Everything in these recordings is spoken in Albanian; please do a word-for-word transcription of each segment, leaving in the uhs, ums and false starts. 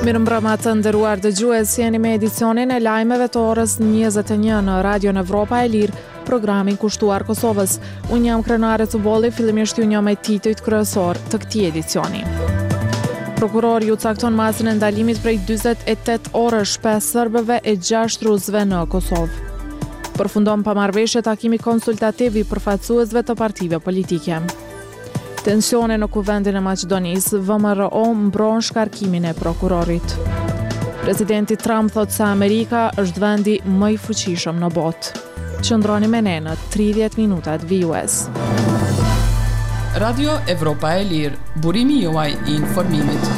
Mirëmbrëma të nderuar dëgjues, jeni me edicionin e lajmeve të orës njëzet e një në Radio Evropa e Lirë, programin kushtuar Kosovës. Unë jam krenare të bolli, fillimisht ju një me titujt kryesor të këtij edicioni. Prokurori u cakton masën e ndalimit prej dyzet e tetë orësh pesë serbëve e gjashtë rusëve në Kosovë. Përfundon pamarrëveshje takimi konsultativ i përfaqësuesve të partive politike. Tensione në kuvendin e Maqedonisë, V M R O mbron shkarkimin e prokurorit. Presidenti Trump thot se Amerika është vendi më i fuqishëm në botë. Qëndroni me ne në tridhjetë minutat vijues. Radio Evropa e Lirë, burimi juaj i informimit.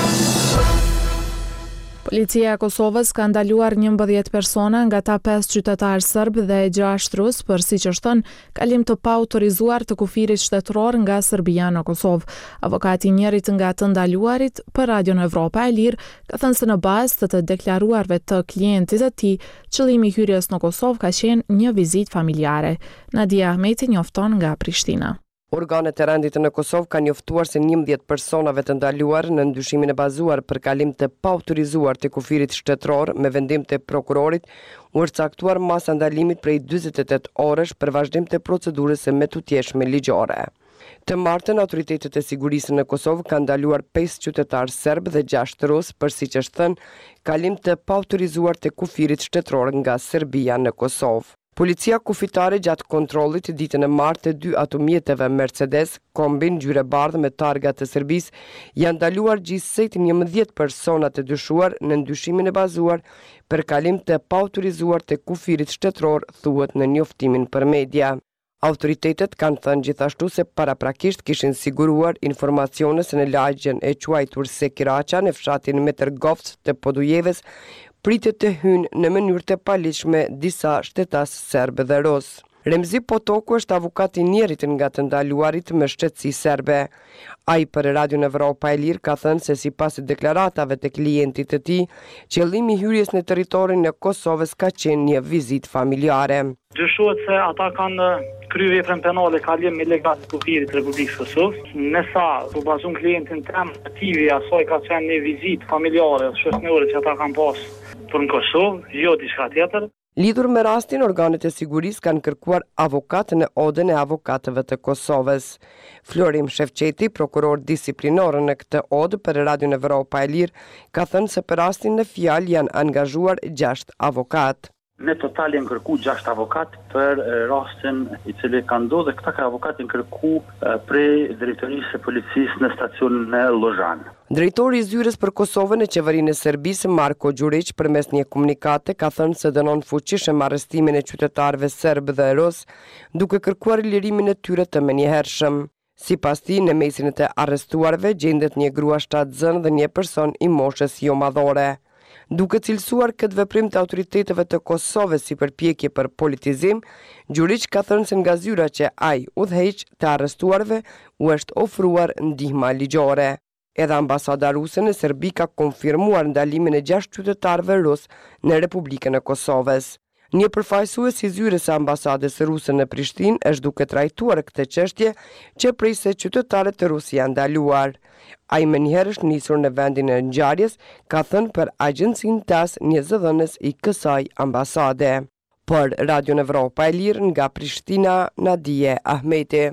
Policia e Kosovës ka ndaluar njëmbëdhjetë persona, nga ta pesë qytetarë serb dhe gjashtë rus, për siç është thënë, kalim të paautorizuar të kufirit shtetëror nga Serbia në Kosovë. Avokati i njërit nga të ndaluarit për Radio Evropa e Lirë ka thënë se në bazë të të deklaruarve të klientit të tij, qëllimi i hyrjes në Kosovë ka qenë një vizitë familjare. Nadia Ahmeti njofton nga Prishtina. Organet e rendit në Kosovë kanë njoftuar se njëmbëdhjetë personave të ndaluar në ndyshimin e bazuar për kalim të paautorizuar të kufirit shtetëror me vendim të prokurorit u është caktuar masa ndalimit prej dyzet e tetë orësh për vazhdim të procedurës së metutjeshme ligjore. Të martën, autoritetet e sigurisë në Kosovë kanë ndaluar pesë qytetarë serb dhe gjashtë rus për siç është thënë kalim të paautorizuar të kufirit shtetëror nga Serbia në Kosovë. Policia kufitare gjatë kontrollit ditën e martë të dy automjeteve Mercedes, kombin ngjyre bardhë me targa të Serbisë, janë ndaluar gjithsej njëmbëdhjetë persona të dyshuar në ndyshimin e bazuar për kalim të paautorizuar të kufirit shtetëror, thuhet në njoftimin për media. Autoritetet kanë thënë gjithashtu se paraprakisht kishin siguruar informacione se në lagjen e quajtur Sekiraqa në fshatin Metergovc të Podujeves pritet të hynë në mënyrë të paligjshme disa shtetas serbe dhe rus. Remzi Potoku është avokat i njerit nga të ndaluarit me shtetësi serbe. Ai për Radio Evropa e Lirë ka thënë se sipas deklaratave të klientit të tij, qëllimi i hyrjes në territorin e Kosovës ka qenë një vizitë familjare. Dyshohet se ata kanë kryer veprën penale kalim ilegal të kufirit të Republikës Kosovës. Nësa u bazon klientin tem, motivi i asaj ka qenë një vizitë familjare shoqërore që ata kanë pasur për në Kosovë, jo diçka tjetër. Lidhur me rastin, organet e sigurisë kanë kërkuar avokat në odën e avokatëve të Kosovës. Florim Shevqeti, prokuror disiplinor në këtë odë për Radio Evropa e Lirë, ka thënë se për rastin në fjalë janë angazhuar gjashtë avokat. Në total janë kërku gjashtë avokat për rastin i cili ka ndodhur dhe këta ka avokatin kërku prej drejtorisë së policisë në stacionin e Lozhan. Drejtori i zyrës për Kosovën e qeverinë e Serbisë, Marko Gjurić, përmes një komunikate ka thënë se dënon fuqishëm arrestimin e qytetarëve serb dhe rus, duke kërkuar lirimin e tyre të menjëhershëm. Sipas tij, në mesin e arrestuarve gjendet një grua shtatzën dhe një person i moshës jo madhore. Duke cilësuar këtë veprim të autoriteteve të Kosovës si përpjekje për politizim, Gjurić ka thënë se nga zyra që ai udhëheq të arrestuarve u është ofruar ndihma ligjore. Edhe ambasada ruse në Serbi ka konfirmuar ndalimin e gjashtë qytetarëve rus në Republikën e Kosovës. Një përfaqësues i zyrës së ambasadës ruse në Prishtinë është duke trajtuar këtë çështje që prej se qytetarët e Rusë janë ndaluar. Ai më njëherë është nisur në vendin e ngjarjes, ka thënë për agjencinë T A S një zëdhënës i kësaj ambasade. Për Radio Evropa e Lirë nga Prishtina, Nadia Ahmeti.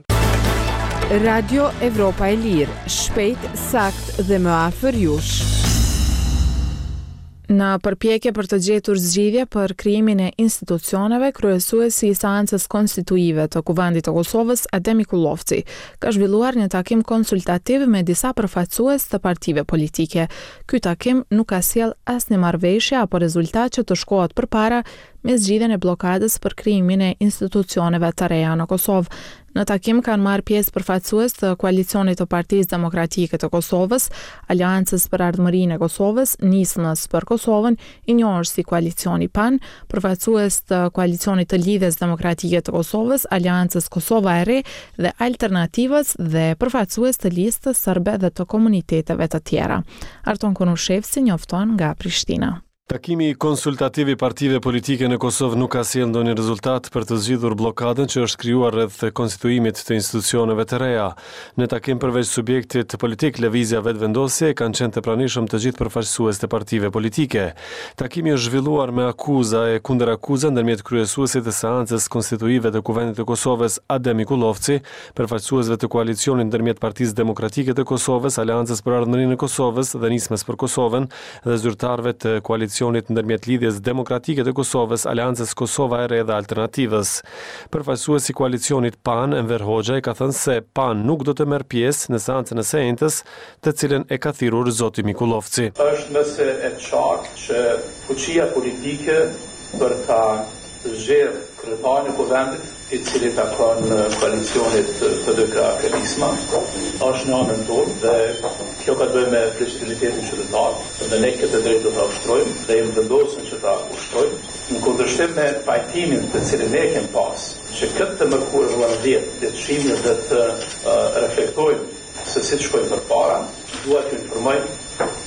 Radio Evropa e Lirë, shpejt, sakt dhe më afër jush. Në përpjekje për të gjetur zgjidhje për krijimin e institucioneve, kryesuesi i seancës konstituive të Kuvendit të Kosovës, Adem Ikullovci, ka zhvilluar një takim konsultativ me disa përfaqësues të partive politike. Ky takim nuk ka sjell asnjë marrëveshje apo rezultat që të shkohet përpara me zgjidhjen e blokadës për krijimin e institucioneve të reja në Kosovë. Në takim kanë marrë pjesë përfaqësues të koalicionit të Partisë Demokratike të Kosovës, Aleancës për Ardhmërinë e Kosovës, Nismës për Kosovën, i njohur si koalicioni P A N, përfaqësues të koalicionit të Lidhjes Demokratike të Kosovës, Aleancës Kosova e Re dhe Alternativës dhe përfaqësues të listës serbe dhe të komuniteteve të tjera. Arton Konushevci njofton nga Prishtina. Takimi konsultativ i partive politike në Kosovë nuk ka sjellë ndonjë rezultat për të zgjidhur bllokadën që është krijuar rreth konstituimit të institucioneve të reja. Në takim përveç subjektit politik, Lëvizja Vetëvendosje kanë qenë të pranishëm të gjithë përfaqësues të partive politike. Takimi është zhvilluar me akuza e kundër akuza ndërmjet kryesuesit të seancës konstituive të Kuvendit të Kosovës Adem Mikullovci, përfaqësuesve të koalicionit ndërmjet Partisë Demokratike të Kosovës, Aleancës për Ardhmërinë e Kosovës dhe Nismës për Kosovën dhe zyrtarëve të koalicionit ndërmjet Lidhjes Demokratike të Kosovës, Aleancës Kosova e Re dhe Alternativës. Përfaqësuesi i koalicionit P A N, Enver Hoxha, ka thënë se P A N nuk do të merr pjesë në seancën e së njëjtës, të cilën e ka thirrur zoti Mikullovci. Është nëse e qartë që fuqia politike për ta zgjedhur kryetarin e Kuvendit, i cili ka kanë koalicionit P D K-Nisma, është në anën tonë dhe kjo ka të bëjë me fleksibilitetin qytetar, dhe ne këtë drejtë do ta ushtrojmë dhe jemi vendosur që ta ushtrojmë në kundërshtim me pajtimin të cilin ne kemi pas, që këtë të mërkurë dhjetë të të shimit dhe të uh, reflektojmë se si të shkojmë për para, duhet të informojmë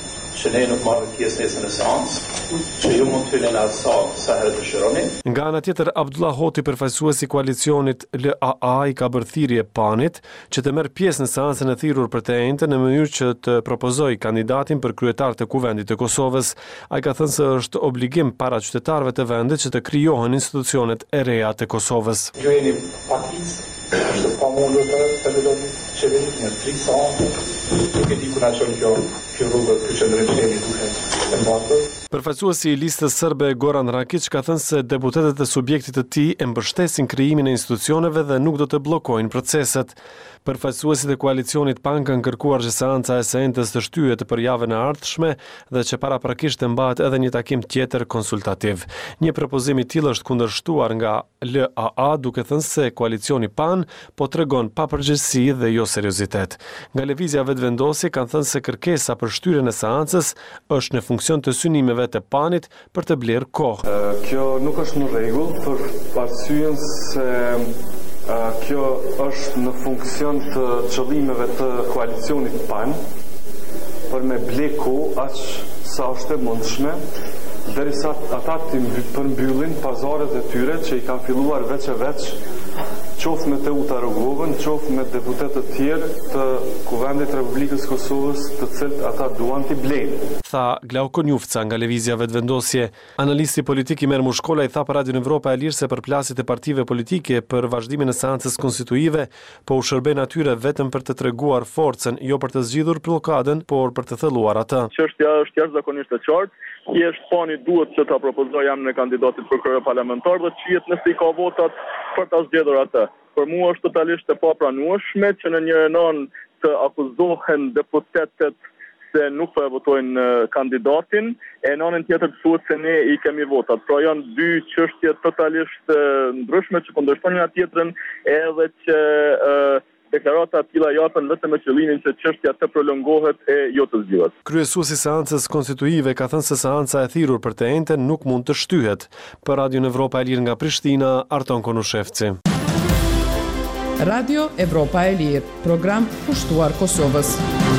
që ne nuk marrë pjesë nesër në seancë, që ju mund të filin atë sa sa herë dëshironi. Nga ana tjetër, Abdullah Hoti, përfaqësuesi i koalicionit L A A, i ka bërë thirrje P A N-it që të merr pjesë në seancën e thirrur për të njëjtën në mënyrë që të propozojë kandidatin për kryetar të Kuvendit të Kosovës. Ai ka thënë se është obligim para qytetarëve të vendit që të krijohen institucionet e reja të Kosovës. Ju jeni pakicë, është pamundur të të vendoni qeverit në tri seancë, duke dikur na çon kjo kjo rrugë të qendrëshemi duhet e mbatur. Përfaqësuesi i listës serbe Goran Rakic ka thënë se deputetët e subjektit të tij e mbështesin krijimin e institucioneve dhe nuk do të bllokojnë proceset. Përfaqësuesit e koalicionit P A N kanë kërkuar që seanca e së njëjtës të shtyhet për javën e ardhshme dhe që paraprakisht të mbahet edhe një takim tjetër konsultativ. Një propozim i tillë është kundërshtuar nga L A A, duke thënë se koalicioni P A N po tregon papërgjegjësi dhe jo seriozitet. Nga Lëvizja Vetëvendosje kanë thënë se kërkesa për shtyrjen e seancës është në funksion të synimeve të P A N-it për të blerë kohë. Kjo nuk është në rregull për arsyen se kjo është në funksion të qëllimeve të koalicionit P A N për me bleku aq sa është e mundshme, derisa ata të përmbyllin pazaret e tyre që i kanë filluar veç e veç, qoftë me Teuta Rogovën, qoftë me deputetët tjerë të Kuvendit Republikës Kosovës, të cilët ata duan t'i blejnë. Tha Glauko Njufca nga Lëvizja Vetëvendosje. Analisti politik Imer Mushkola i tha për Radio Evropa e Lirë se përplasjet e partive politike për vazhdimin e seancës konstituive po u shërben atyre vetëm për të treguar forcën, jo për të zgjidhur bllokadën, por për të thelluar atë. Çështja është jashtëzakonisht e qartë. Thjesht pani duhet që ta propozojë emrin e kandidatit për krye parlamentar dhe qiet nëse i ka votat për ta zgjedhur atë. Për mua është totalisht e papranueshme që në një anë të akuzohen deputetët se nuk po e votojnë kandidatin, e në anën tjetër thuhet se ne i kemi votat. Pra janë dy çështje totalisht ndryshme që kundërshtojnë njëra tjetrën, edhe që uh, deklarata të tilla japën vetëm me qëllimin që çështja të prolongohet e jo të zgjidhet. Kryesuesi i seancës konstituive ka thënë se seanca e thirrur për të njëjtën nuk mund të shtyhet. Për Radio Evropa e Lirë nga Prishtina, Arton Konushevci. Radio Evropa e Lirë, program pushtuar Kosovës.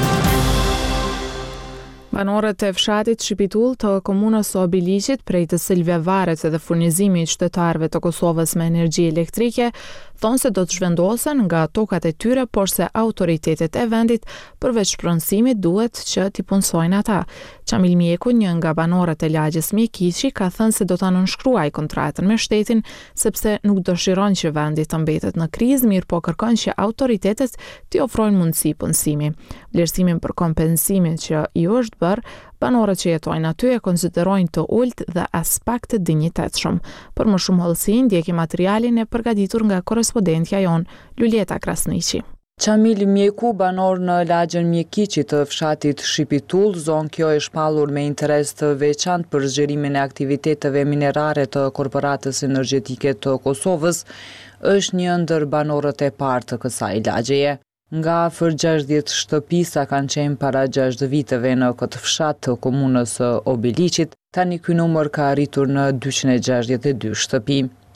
Banorët e fshatit Shqipitull të komunës së Obiliqit, prej të cilëve varet edhe furnizimi i qytetarëve të Kosovës me energji elektrike, thonë se do të zhvendosen nga tokat e tyre, por se autoritetet e vendit përveç pronësimit duhet që t'i punësojnë ata. Qamil Mjeku, një nga banorët e lagjës Mjekiqi, ka thënë se do ta nënshkruaj kontratën me shtetin sepse nuk dëshiron që vendi të mbetet në krizë, mirë po kërkon që autoritetet t'i ofrojnë mundësi punësimi. Vlerësimin për kompensimin që i është bërë, banorët që jetojnë aty e konsiderojnë të ulët dhe as pak të dinjitetshëm. Për më shumë hollësi, ndjeki materialin e përgatitur nga korrespondentja jon Luljeta Krasniqi. Qamil Mjeku, banor në lagjën Mjekiqi të fshatit Shqipitull, zonë kjo e shpallur me interes të veçantë për zgjerimin e aktiviteteve minerare të Korporatës Energjetike të Kosovës, është një ndër banorët e parë të kësaj lagjeje. Nga afër gjashtëdhjetë shtëpisa kanë qenë para gjashtë viteve në këtë fshat të komunës së Obiliqit, tani ky numër ka arritur në dyqind e gjashtëdhjetë e dy shtëpi.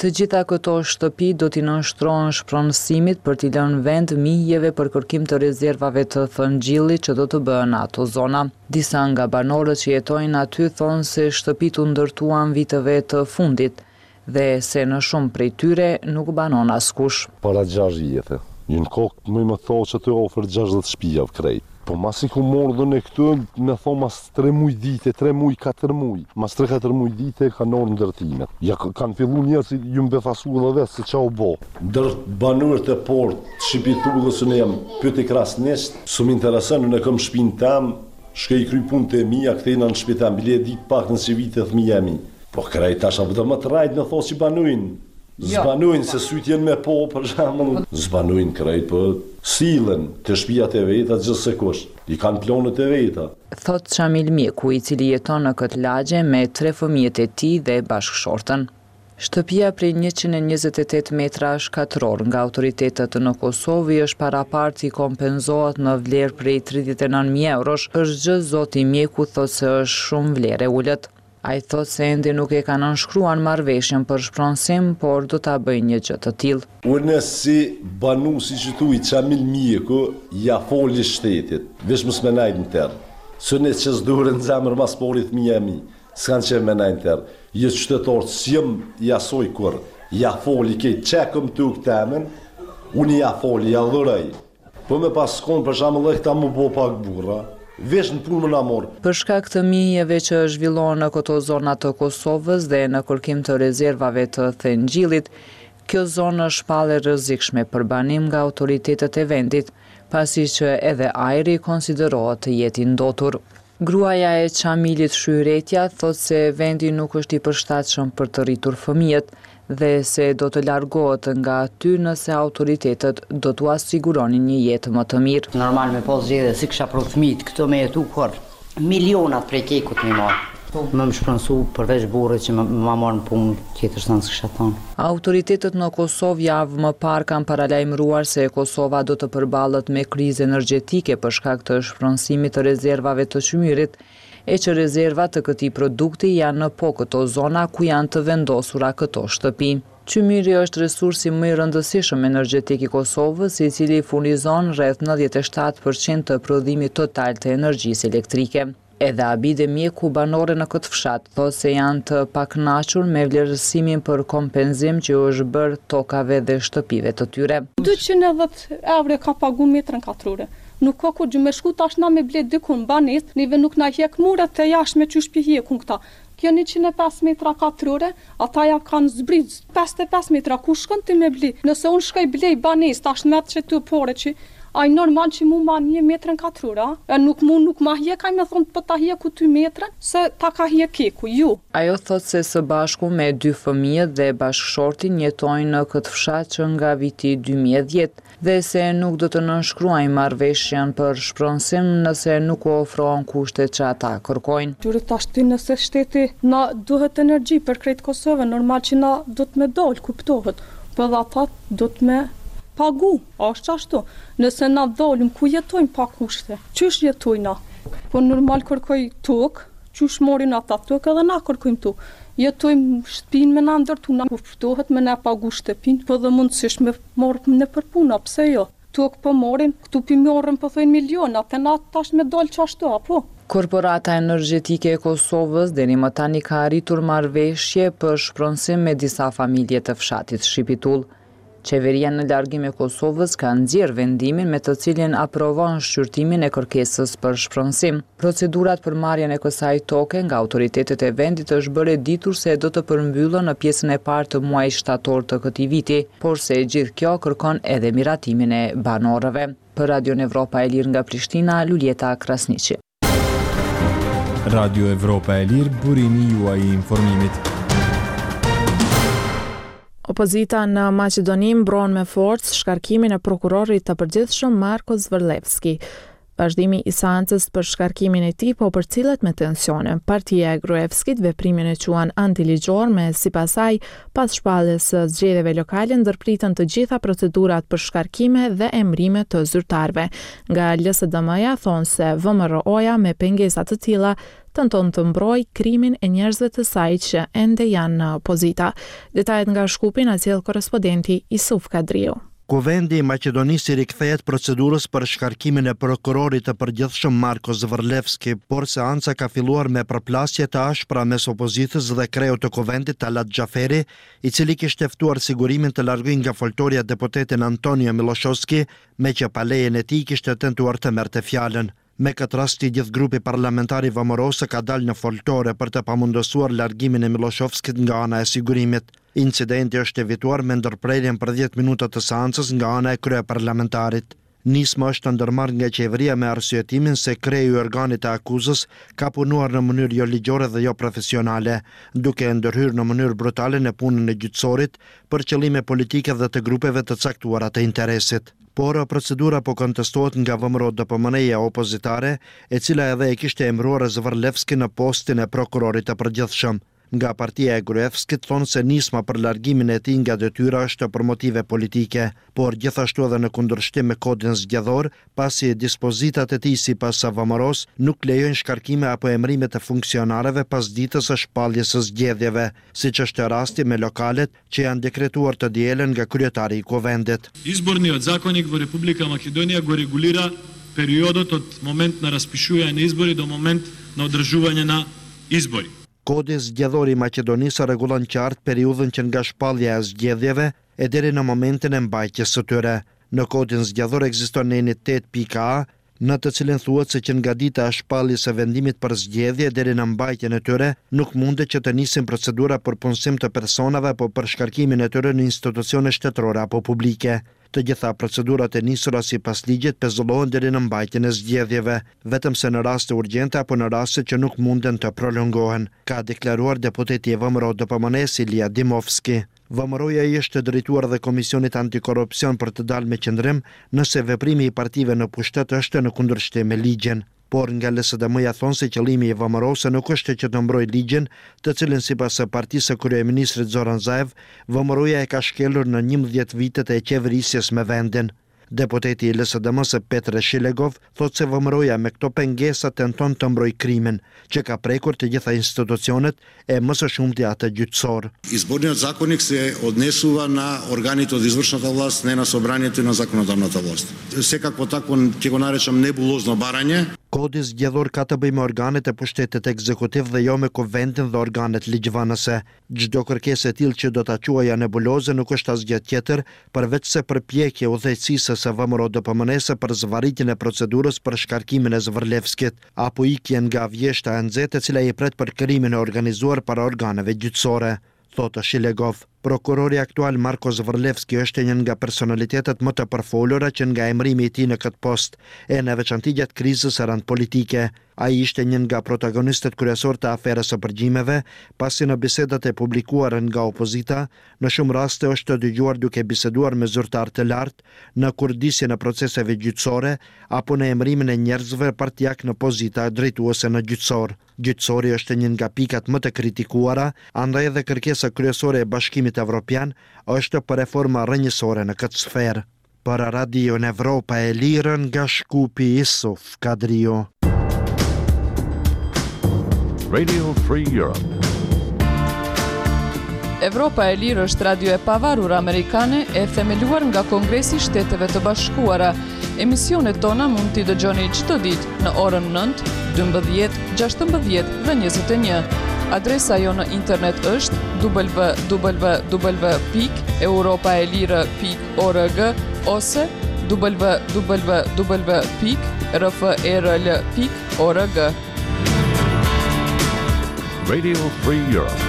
Të gjitha këto shtëpi do t'i nënshtrohen shpronësimit për t'i lënë vend mijëve për kërkim të rezervave të thëngjillit që do të bëhen ato zona. Disa nga banorët që jetojnë aty thonë se shtëpit u ndërtuan viteve të fundit dhe se në shumë prej tyre nuk banon askush. Para gjashtë vjetë, një kokë më më thonë që të ofër gjashtëdhjetë shtëpia krejt. Po masi ku morë dhe në këtë, me thonë mas tre muj dite, tre muj, katër muj. Mas tre katër muj dite ka nërë ndërtimet. Ja kanë fillu njerë që ju më befasu dhe vetë se qa u bo. Dër banurët e port, shqipitu dhe së ne jam pëti krasnisht, së më interesën, në këm shpin tam, shke i kry punë të mija, këtejna në shpitam, bile dit pak në si vite thmi jemi. Po krejt asha vëtë më të rajt në thosë që banujnë. Zbanujnë se sytë jenë me po, për shamull. Zbanujnë krejt, për silën të shpijat e veta gjithë se kush. I kanë plonët e veta. Thot Shamil Mjeku, i cili jeton në këtë lagje me tre fëmijët e tij dhe bashkëshortën. Shtëpia prej njëqind e njëzet e tetë metra shkatror nga autoritetet në Kosovë është paraparti i kompenzohet në vlerë prej tridhjetë e nëntë mijë eurosh, është gjë zoti Mjeku thot se është shumë vlerë e ulët. A i thot se ende nuk e ka nënshkruan marrëveshjen për shpronësim, por do ta bëjnë një gjë të tillë. Unë si banu si që tu i Shamil Mjeku, ja foli shtetit, vesh mos me najtë në tërë. Së ne që s'dure në zemër mas porit mi e mi, s'kanë që me najtë në tërë. Jë qytetarë s'jem jasoj kur, ja foli kejtë qekëm të u këtemen, unë ja foli, ja dhërej. Po me pas konë për shamë dhe këta mu bo pak burra, vesh në punë më në morë. Për shkak të mijëve që zhvillohen në këto zona të Kosovës dhe në kërkim të rezervave të thëngjillit, kjo zonë është shpallë e rrezikshme për banim nga autoritetet e vendit, pasi që edhe ajri konsiderohet të jetë i ndotur. Gruaja e Shamilit Shyretja thot se vendi nuk është i përshtatshëm për të rritur fëmijët dhe se do të largohet nga aty nëse autoritetet do t'u siguronin një jetë më të mirë. Normal me pas zgjedhje si kisha pru fëmijët, këto me jetu kur milionat prej kekut me marë. Më më shpronsu përveç burrit që më marë në punë tjetër së nësë kisha thonë. Autoritetet në Kosovë javë më parë kanë paralajmëruar se Kosova do të përballet me krizë energjetike për shkak të shpronësimit të rezervave të qymyrit, e që rezervat të këtij produkti janë në po këto zona ku janë të vendosura këto shtëpi. Qymyri është resursi më i rëndësishëm energjetik i Kosovës, i cili furnizon rreth nëntëdhjetë e shtatë përqind të prodhimit total të energjisë elektrike. Edhe Abide Mjeku, banore në këtë fshat, thot se janë të pakënaqur me vlerësimin për kompenzim që është bërë tokave dhe shtëpive të tyre. dyqind e dhjetë euro ka pagu metrën katrore. Nuk ka kur gjë me shku tash na me blet dikun banes, neve nuk na hjek muret të jashtme që shpi hjekun këta. Kjo njëqind e pesë metra katrore, ata ja kanë zbrit pesëdhjetë e pesë metra, ku shkon ti me bli? Nëse unë shkoj blej banes, tash në metë që të pore që ai normal që mu ma një metrën katrora, e nuk mu nuk ma hjek, ai me thonë për ta hjeku ty metrën, se ta ka hjek keku, ju. Ajo thot se së bashku me dy fëmijët dhe bashkëshortin jetojnë në këtë fshat që nga viti dy mijë e dhjetë, dhe se nuk do të nënshkruajnë marrëveshjen për shpronësim nëse nuk u ofrohen kushtet që ata kërkojnë. Gjurë tash ty nëse shteti na duhet energji për krejt Kosovë, normal që na do të me dal, kuptohet, për dhe ata do të me pagu, ashtë ashtu. Nëse na dalim, ku jetojnë pa kushte? Qysh jetojnë na? Po normal kërkoj tokë, qysh morin ata tokë edhe na kërkojmë tokë. Jetojmë shtëpinë me na ndërtu, na kuptohet me na pagu shtëpinë, po dhe mundësish me morë në përpuna, pse jo? Tokë po morin, këtu pi morën po thojnë miliona, te na tash me dal qashtu, apo? Korporata Energjetike e Kosovës deri më tani ka arritur marrëveshje për shpronësim me disa familje të fshatit Shqipitull. Qeveria në largim e Kosovës ka nxjerrë vendimin me të cilin aprovon shqyrtimin e kërkesës për shpronësim. Procedurat për marrjen e kësaj toke nga autoritetet e vendit është bërë e ditur se do të përmbyllën në pjesën e parë të muajit shtator të këtij viti, por se gjithë kjo kërkon edhe miratimin e banorëve. Për Radio Evropa e Lirë nga Prishtina, Luljeta Krasniqi. Radio Evropa e Lirë, burimi juaj i informimit. Opozita në Maqedoni mbron me forcë shkarkimin e prokurorit të përgjithshëm Marko Zverlevski. Vazhdimi i seancës për shkarkimin e tij po përcillet me tensione. Partia e Gruevskit veprimin e quan antiligjor me sipas saj pas shpalljes së zgjedhjeve lokale ndërpritën të gjitha procedurat për shkarkime dhe emrime të zyrtarëve. Nga L S D M-ja thonë se V M R O-ja me pengesa të tilla tenton të mbrojë krimin e njerëzve të saj që ende janë në opozita. Detajet nga Shkupi na sjell korrespondenti Isuf Kadriu. Kuvendi i Maqedonisë i rikthehet procedurës për shkarkimin e prokurorit të përgjithshëm Marko Zvrlevski, por seanca ka filluar me përplasje të ashpra mes opozitës dhe kreut të kuvendit Talat Xhaferi, i cili kishte ftuar sigurimin të larguar nga foltorja deputetin Antonio Miloshovski, me që pa lejen e tij kishte tentuar të merrte fjalën. Me këtë rast, i gjithë grupi parlamentari vëmërose ka dalë në foltore për të pamundësuar largimin e Miloshovskit nga ana e sigurimit. Incidenti është evituar me ndërprerjen për dhjetë minuta të seancës nga ana e kryeparlamentarit. Nisma është ndërmarrë nga qeveria me arsyetimin se kreju i organit të akuzës ka punuar në mënyrë jo ligjore dhe jo profesionale, duke ndërhyrë në mënyrë brutale në punën e gjyqësorit për qëllime politike dhe të grupeve të caktuara të interesit. Por procedura po kontestohet nga V M R O D P M N-ja opozitare, e cila edhe e kishte emëruar Zvrlevski në postin e prokurorit të përgjithshëm. Nga partia e Gruevskit thonë se nisma për largimin e tij nga detyra është për motive politike, por gjithashtu edhe në kundërshtim me kodin zgjedhor, pasi dispozitat e tij sipas V M R O-s nuk lejojnë shkarkime apo emërime të funksionarëve pas ditës së shpalljes së zgjedhjeve, siç është rasti me lokalet që janë dekretuar të dielen nga kryetari i kuvendit. Izborniот zakonik во Република Македонија го регулира периодот од момент на распишување на избори до момент на одржување на избори. Kodi zgjedhor i Maqedonisë rregullon qartë periudhën që nga shpallja e zgjedhjeve e deri në momentin e mbajtjes së tyre. Në kodin zgjedhor ekziston njënitet pika A, në të cilin thuhet se që nga dita e shpalljes së vendimit për zgjedhje deri në mbajtjen e tyre nuk mundet që të nisin procedura për punësim të personave apo për shkarkimin e tyre në institucione shtetërore apo publike. Të gjitha procedurat e nisura sipas ligjit pezullohen deri në mbajtjen e zgjedhjeve, vetëm se në raste urgjente apo në raste që nuk munden të prolongohen, ka deklaruar deputeti i V M R O D P M N-s Ilia Dimovski. V M R O-ja i është drejtuar dhe Komisionit Antikorrupsion për të dalë me qëndrim nëse veprimi i partive në pushtet është në kundërshtim me ligjin. Por nga L S D M-ja thonë se qëllimi i V M R O-s nuk është që të mbrojë ligjin, të cilin sipas së partisë së kryeministrit Zoran Zaev, V M R O-ja e ka shkelur në njëmbëdhjetë vitet e qeverisjes me vendin. Deputeti i L S D M-s Petr Shilegov thotë se V M R O-ja me këto pengesa tenton të mbrojë krimin, që ka prekur të gjitha institucionet e më së shumti atë gjyqësor. Изборниот законник се однесува на органите од извршната власт, не на собранието и на законодавната власт. Секакво такво ќе го наречам небулозно барање. Kodi zgjedhor ka të bëjë me organet e pushtetit ekzekutiv dhe jo me kuvendin dhe organet ligjvënëse. Çdo kërkesë e tillë që do ta quaja nebuloze nuk është asgjë tjetër përveç se përpjekje udhëheqësisë së V M R O D P M N-s për zvarritjen e procedurës për shkarkimin e Zvrlevskit, apo ikjen nga vjeshta e nxehtë e cila i pret për krimin e organizuar para organeve gjyqësore, thotë Shilegov. Prokurori aktual Marko Zvrlevski është një nga personalitetet më të përfolura që nga emërimi i tij në këtë post, e në veçanti gjatë krizës së rënd politike. Ai ishte një nga protagonistët kryesor të aferës së përgjimeve, pasi në bisedat e publikuara nga opozita, në shumë raste është dëgjuar duke biseduar me zyrtar të lartë në kurdisjen e proceseve gjyqësore apo në emërimin e njerëzve partijak në pozita drejtuese në gjyqësor. Gjyqësori është një nga pikat më të kritikuara, andaj edhe kërkesa kryesore e Bashkimit Evropian është për reforma rrënjësore në këtë sferë. Për Radio në Evropa e Lirë nga Shkupi Isuf Kadriu. Radio Free Europe. Evropa e Lirë është radio e pavarur amerikane e themeluar nga Kongresi i Shteteve të Bashkuara. Emisionet tona mund t'i dëgjoni çdo ditë në orën nëntë, dymbëdhjetë, gjashtëmbëdhjetë dhe njëzet e një. Adresa jo në internet është w w w pikë europaelire pikë org ose w w w pikë r f e r l pikë org. Radio Free Europe.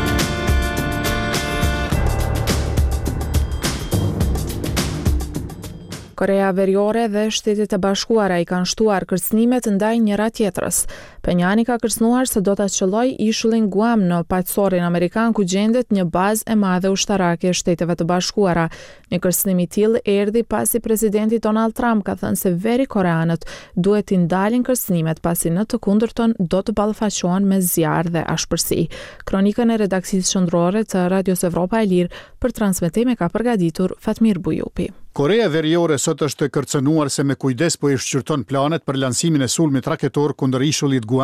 Korea Veriore dhe Shtetet e Bashkuara i kanë shtuar kërcënimet ndaj njëra tjetrës. Pyongyang ka kërcënuar se do ta çellojë ishullin Guam në paqësorin amerikan ku gjendet një bazë e madhe ushtarake e Shteteve të Bashkuara. Një kërcënim i tillë erdhi pasi presidenti Donald Trump ka thënë se verikoreanët duhet t'i ndalin kërcënimet pasi në të kundërton do të ballafaqohen me zjarr dhe ashpërsi. Kronikën e redaksisë qendrore të Radios Evropa e Lirë për transmetim e ka përgatitur Fatmir Bujupi. Korea Veriore sot është kërcënuar se me kujdes po i shqyrton planet për lansimin e sulmit raketor kundër ishullit Guam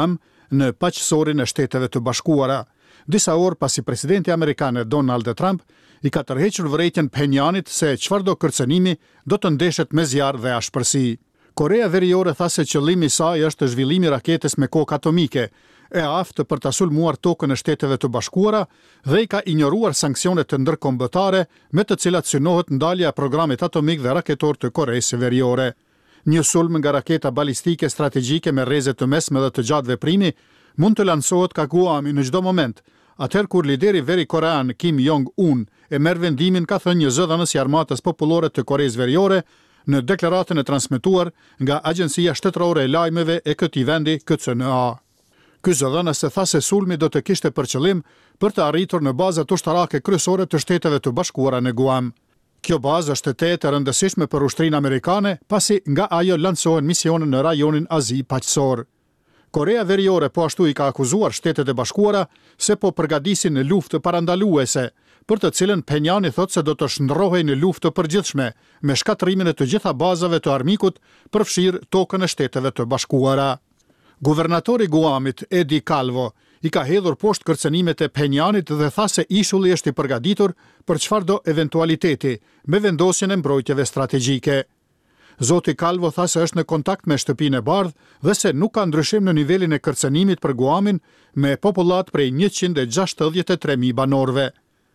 në paqësorin e Shteteve të Bashkuara, disa orë pasi presidenti amerikan Donald Trump i ka tërhequr vërejtjen Phenjanit se çfarëdo kërcënimi do të ndeshet me zjarr dhe ashpërsi. Korea Veriore tha se qëllimi i saj është zhvillimi i raketës me kokë atomike, e aftë për ta sulmuar tokën e Shteteve të Bashkuara dhe i ka injoruar sanksionet të ndërkombëtare me të cilat synohet ndalja e programit atomik dhe raketor të Koreas së Veriore. Një sulm nga raketa balistike strategjike me rreze të mesme dhe të gjatë veprimi mund të lansohet ka Guami në çdo moment, atëherë kur lideri veri korean Kim Jong-un e merr vendimin, ka thënë një zëdhënës i armatës popullore të Koreas Veriore në deklaratën e transmetuar nga Agjencia Shtetërore e Lajmeve e këtij vendi K C N A. Ky zëdhënës e tha se sulmi do të kishte për qëllim për të arritur në bazat ushtarake kryesore të Shteteve të Bashkuara në Guam. Kjo bazë është e tetë e rëndësishme për ushtrinë amerikane, pasi nga ajo lansohen misione në rajonin Azi paqësor. Korea Veriore po ashtu i ka akuzuar Shtetet e Bashkuara se po përgatisin në luftë parandaluese, për të cilën Phenjani thotë se do të shndrohej në luftë të përgjithshme me shkatrimin e të gjitha bazave të armikut, përfshirë tokën e Shteteve të Bashkuara. Guvernatori Guamit, Eddie Calvo, i ka hedhur poshtë kërcënimet e Phenjanit dhe tha se ishulli është i përgatitur për çfarëdo eventualiteti me vendosjen e mbrojtjeve strategjike. Zoti Calvo tha se është në kontakt me Shtëpinë e Bardhë dhe se nuk ka ndryshim në nivelin e kërcënimit për Guamin me popullat prej njëqind e gjashtëdhjetë e tre mijë banorëve.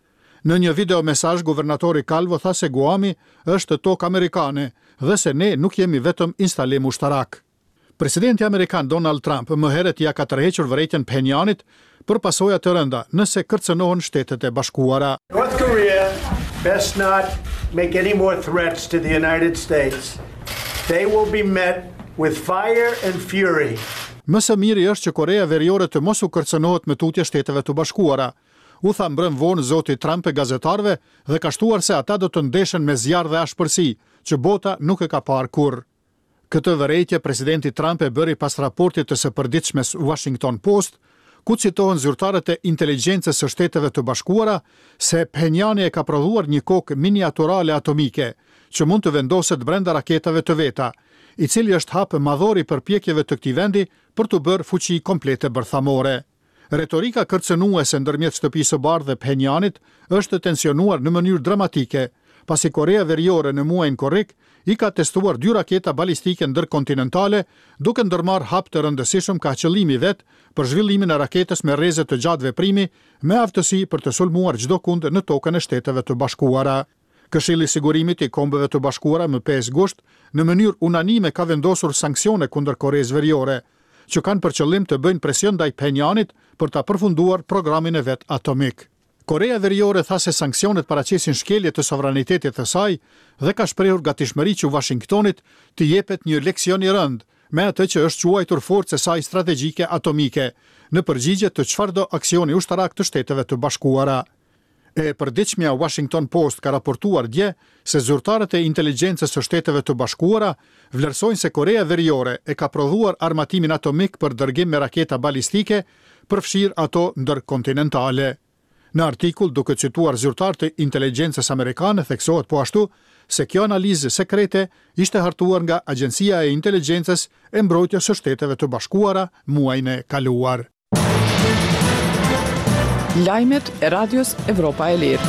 Në një video mesazh, guvernatori Calvo tha se Guami është tokë amerikane dhe se ne nuk jemi vetëm instalim ushtarak. Presidenti amerikan Donald Trump më herët ja ka tërhequr vërejtjen Phenjanit për pasoja të rënda nëse kërcënohen Shtetet e Bashkuara. North Korea best not make any more threats to the United States. They will be met with fire and fury. Më së miri është që Korea Veriore të mos u kërcënohet me tutje Shteteve të Bashkuara, u tha mbrëm vonë zoti Trump e gazetarëve dhe ka shtuar se ata do të ndeshen me zjarr dhe ashpërsi, që bota nuk e ka parë kurrë. Këtë vërejtje presidenti Trump e bëri pas raportit të së përditshme Washington Post, ku citohen zyrtarët e inteligjencës së Shteteve të Bashkuara se Phenjani e ka prodhuar një kokë miniaturale atomike që mund të vendoset brenda raketave të veta, i cili është hap madhor i përpjekjeve të këtij vendi për të bërë fuqi komplete bërthamore. Retorika kërcënuese ndërmjet Shtëpisë së Bardhë dhe Phenjanit është tensionuar në mënyrë dramatike, pasi Korea Veriore në muajin korrik i ka testuar dy raketa balistike ndërkontinentale, duke ndërmarrë hap të rëndësishëm ka qëllimi vet për zhvillimin e raketës me rreze të gjatë veprimi me aftësi për të sulmuar çdo kund në tokën e Shteteve të Bashkuara. Këshilli i Sigurimit i Kombeve të Bashkuara më pesë gusht në mënyrë unanime ka vendosur sanksione kundër Koreas Veriore, që kanë për qëllim të bëjnë presion ndaj Phenjanit për ta përfunduar programin e vet atomik. Korea Veriore tha se sanksionet paraqesin shkelje të sovranitetit të saj dhe ka shprehur gatishmëri që Washingtonit të jepet një leksion i rënd me atë që është quajtur forcë e saj strategjike atomike në përgjigje të çfarëdo aksioni ushtarak të Shteteve të Bashkuara. E përditshmja Washington Post ka raportuar dje se zyrtarët e inteligjencës së Shteteve të Bashkuara vlerësojnë se Korea Veriore e ka prodhuar armatimin atomik për dërgim me raketa balistike, përfshirë ato ndërkontinentale. Në artikull, duke cituar zyrtar të inteligjencës amerikane, theksohet po ashtu se kjo analizë sekrete ishte hartuar nga Agjencia e Inteligjencës e Mbrojtjes së Shteteve të Bashkuara muajin e kaluar. Lajmet e Radios Evropa e Lirë.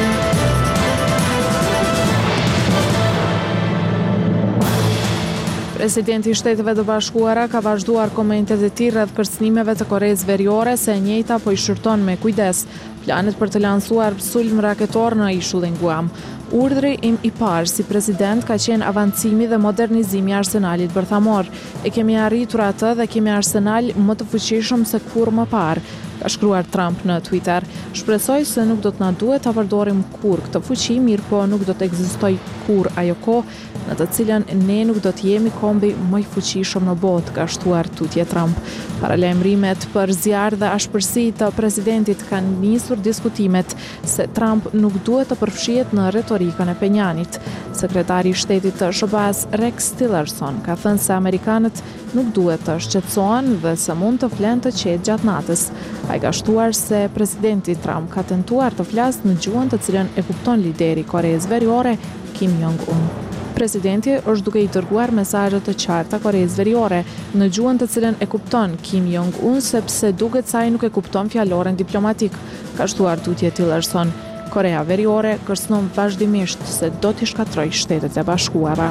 Presidenti i Shteteve të Bashkuara ka vazhduar komentet e tij rreth kërcënimeve të Koreas Veriore se e njëjta po i shërton me kujdes planet për të lansuar sulm raketor në ishullin Guam. Urdhri im i parë si president ka qenë avancimi dhe modernizimi i arsenalit bërthamor. E kemi arritur atë dhe kemi arsenal më të fuqishëm se kur më parë, ka shkruar Trump në Twitter. Shpresoj se nuk do të na duhet ta përdorim kurrë këtë fuqi, mirë po nuk do të ekzistojë kurrë ajo kohë në të cilën ne nuk do të jemi kombi më i fuqishëm në botë, ka shtuar tutje Trump. Paralajmërimet për zjarr dhe ashpërsi të presidentit kanë nisur diskutimet se Trump nuk duhet të përfshihet në retorikën e Phenjanit. Sekretari i Shtetit të S B A-s Rex Tillerson ka thënë se amerikanët nuk duhet të shqetësohen dhe se mund të flenë të qetë gjatë natës. Ai ka shtuar se presidenti Trump ka tentuar të flasë në gjuhën të cilën e kupton lideri i Koreas Veriore, Kim Jong-un. Presidenti është duke i dërguar mesazhe të qarta Koreas Veriore në gjuhën të cilën e kupton Kim Jong-un sepse duket se ai nuk e kupton fjaloren diplomatik, ka shtuar tutje Tillerson. Korea Veriore kërcënon vazhdimisht se do t'i shkatrojë Shtetet e Bashkuara.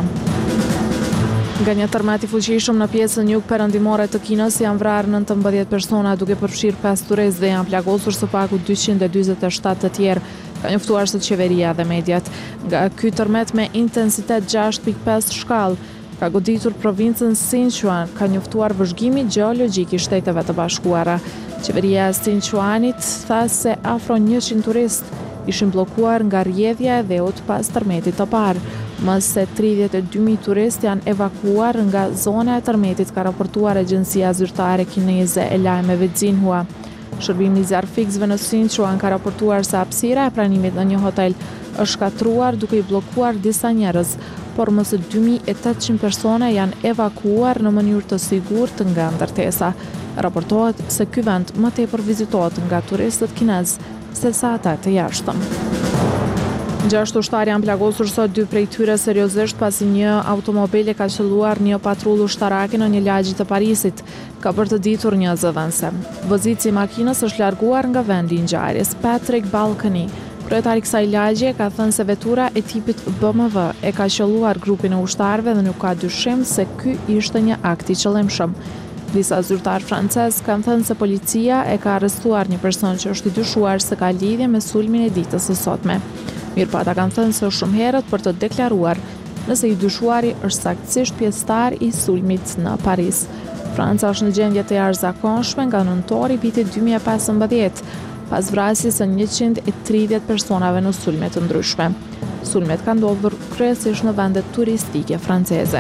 Nga një tërmet i fuqishëm në pjesën jug perëndimore të Kinës janë vrarë nëntëmbëdhjetë persona duke përfshirë pesë turistë dhe janë plagosur së paku dyqind e dyzet e shtatë të tjerë, ka njoftuar së qeveria dhe mediat. Nga ky tërmet me intensitet gjashtë pikë pesë shkallë ka goditur provincën Sichuan, ka njoftuar vëzhgimi gjeologjik i Shteteve të Bashkuara. Qeveria e Sichuanit tha se afro njëqind turistë ishin bllokuar nga rrjedhja e dheut pas tërmetit të parë. Më se tridhjetë e dy mijë turistë janë evakuuar nga zona e tërmetit, ka raportuar Agjencia Zyrtare Kineze e Lajmeve Xinhua. Shërbimi i zjarrfiksve në Sichuan ka raportuar se hapësira e pranimit në një hotel është shkatruar duke i bllokuar disa njerëz, por më së dy mijë e tetëqind persona janë evakuuar në mënyrë të sigurt nga ndërtesa. Raportohet se ky vend më tepër vizitohet nga turistët kinezë se sa ata të jashtëm. Gjashtë ushtarë janë plagosur sot, dy prej tyre seriozisht pasi një automobil e ka qelluar një patrullë ushtarake në një lagje të Parisit, ka për të ditur një zëdhënëse. Vozitsi i makinës është larguar nga vendi i ngjarjes. Patrick Balkany, kryetari i kësaj lagje, ka thënë se vetura e tipit B M W e ka qelluar grupin e ushtarëve dhe nuk ka dyshim se ky ishte një akt i qëllimshëm. Disa zyrtar francez kanë thënë se policia e ka arrestuar një person që është i dyshuar se ka lidhje me sulmin e ditës së sotme. Mirëpata kanë thënë se është shumë herët për të deklaruar nëse i dyshuari është saktësisht pjesëtar i sulmit në Paris. Franca është në gjendje të jashtëzakonshme nga nëntori i vitit dy mijë e pesëmbëdhjetë, pas vrasjes së njëqind e tridhjetë personave në sulme të ndryshme. Sulmet kanë ndodhur kryesisht në vende turistike franceze.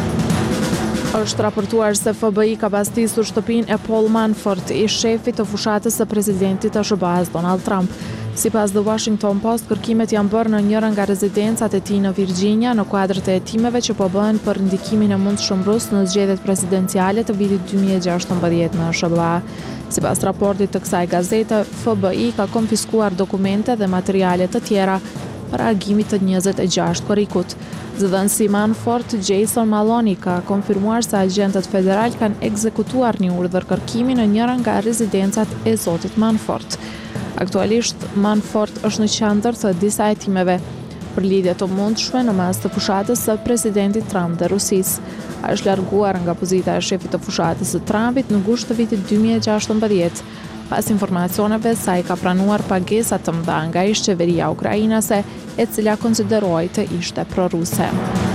Është raportuar se F B I ka pastisur shtëpinë e Paul Manafort, i shefit të fushatës së presidentit të S B A-s Donald Trump. Sipas The Washington Post, kërkimet janë bërë në njëra nga rezidencat e tij në Virginia në kuadër të hetimeve që po bëhen për ndikimin e mundshëm rus në zgjedhjet presidenciale të vitit dy mijë e gjashtëmbëdhjetë në S B A. Sipas raportit të kësaj gazete, F B I ka konfiskuar dokumente dhe materiale të tjera për agimit të njëzet e gjashtë korrikut. Zëdhënësi Manafort, Jason Maloney, ka konfirmuar se agjentët federal kanë ekzekutuar një urdhër kërkimi në njëra nga rezidencat e zotit Manafort. Aktualisht, Manafort është në qendër të disa hetimeve për lidhje të mundshme në mes të fushatës së presidentit Trump dhe Rusisë. Ai është larguar nga pozita e shefit të fushatës së Trumpit në gusht të vitit dy mijë e gjashtëmbëdhjetë, pas informacioneve se ai ka pranuar pagesa të mëdha nga ish qeveria ukrainase, e cila konsideroi të ishte proruse.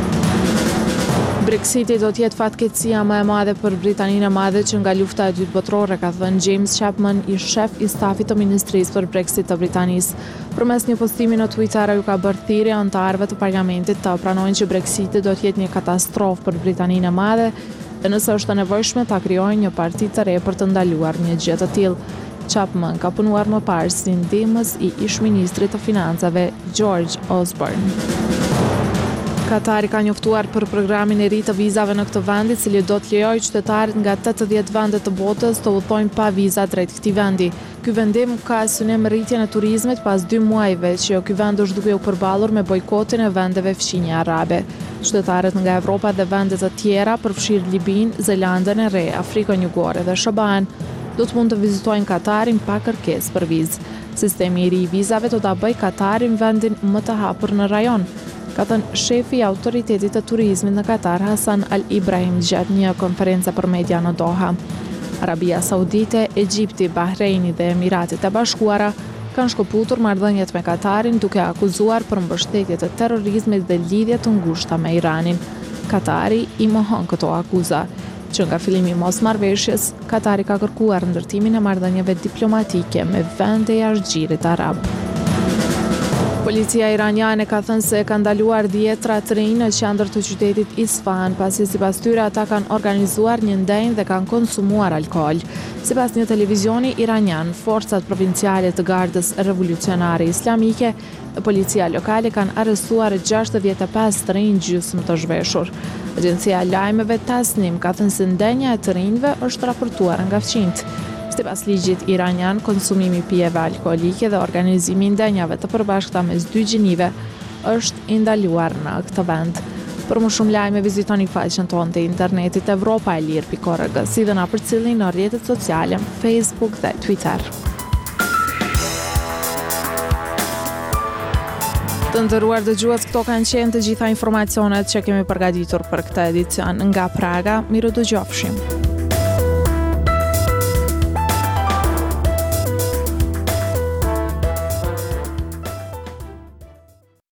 Brexiti do të jetë fatkeqësia më e madhe për Britaninë e Madhe që nga lufta e dytë botërore, ka thënë James Chapman, i shef i stafit të Ministrisë për Brexit të Britanisë. Përmes një postimi në Twitter, ai ka bërë thirrje anëtarëve të parlamentit të pranojnë që Brexiti do të jetë një katastrofë për Britaninë e Madhe dhe nëse është e nevojshme ta krijojnë një parti të re për të ndaluar një gjë të tillë. Chapman ka punuar më parë si ndihmës i ish-ministrit të financave George Osborne. Katari ka njoftuar për programin e ri të vizave në këtë vend, i cili do të lejojë qytetarët nga tetëdhjetë vende të botës të udhëtojnë pa viza drejt këtij vendi. Ky vendim ka synim rritjen e turizmit pas dy muajve që ky vend është duke u përballur me bojkotin e vendeve fqinje arabe. Qytetarët nga Evropa dhe vende të tjera, përfshirë Libinë, Zelandën e Re, Afrikën Jugore dhe S B A-n, do të mund të vizitojnë Katarin pa kërkesë për vizë. Sistemi i ri i vizave do ta bëjë Katarin vendin më të hapur në rajon, ka thënë shefi i autoritetit të turizmit në Katar, Hassan Al Ibrahim, gjatë një konference për media në Doha. Arabia Saudite, Egjipti, Bahreini dhe Emiratet e Bashkuara kanë shkëputur marrëdhëniet me Katarin duke akuzuar për mbështetje të terrorizmit dhe lidhje të ngushta me Iranin. Katari i mohon këto akuza. Që nga fillimi i mosmarrveshjes, Katari ka kërkuar ndërtimin e marrëdhënieve diplomatike me vende jashtëgjirit arab. Policia iraniane ka thënë se ka ndaluar dhjetra të rinj në qendër të qytetit Isfahan, pasi sipas tyre ata kanë organizuar një ndenjë dhe kanë konsumuar alkool. Sipas një televizioni iranian, forcat provinciale të Gardës Revolucionare Islamike dhe policia lokale kanë arrestuar gjashtëdhjetë e pesë të rinj gjysmë të zhveshur. Agjencia e lajmeve Tasnim ka thënë se ndenja e të rinjve është raportuar nga fqinjt. Sipas ligjit iranian, konsumimi i pijeve alkoolike dhe organizimi i ndenjave të përbashkëta mes dy gjinive është i ndaluar në këtë vend. Për më shumë lajme vizitoni faqen tonë të internetit evropa e lirë pikë org, si dhe na përcillni në rrjetet sociale, Facebook dhe Twitter. Të nderuar dëgjues, këto kanë qenë të gjitha informacionet që kemi përgatitur për këtë edicion nga Praga. Miru dëgjofshim.